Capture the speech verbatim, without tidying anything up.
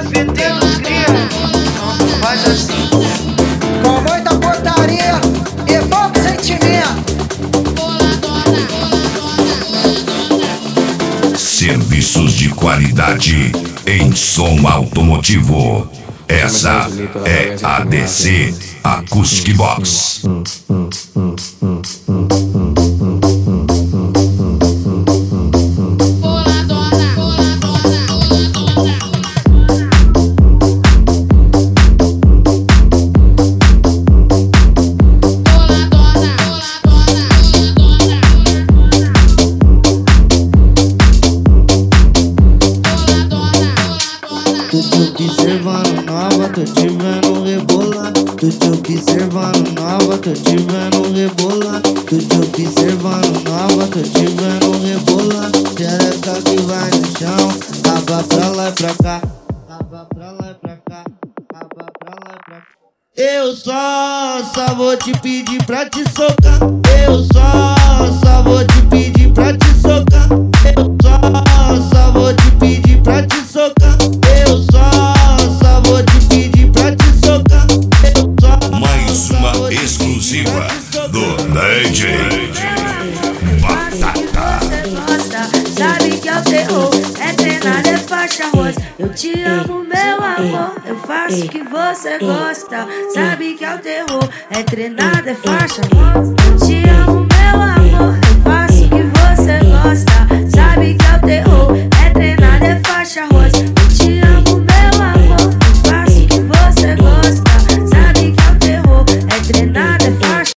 P T não cria, não faz assim. Com muita putaria e pouco sentimento. Serviços de qualidade em som automotivo. Essa é a A D C Acoustic Box. Tô te observando nova, tô te vendo rebolar. Tô te observando nova, tô te vendo rebolar. Tô te observando nova, tô te vendo rebolar. Xereca que vai no chão, raba pra lá e pra cá, raba pra lá e pra cá, raba pra lá e pra cá. Eu só, só vou te pedir pra te socar. Eu só, só vou te pedir pra te socar. Eu só, só vou te pedir pra te socar. Eu só, só vou te pedir pra te socar. Eu só, Mais uma exclusiva do D J Batata. Sabe que é o terror, é treinado, é faixa rosa. Eu te amo, meu amor, eu faço o que você gosta. Sabe que é o terror, é treinado, é faixa rosa. Eu te amo, meu amor.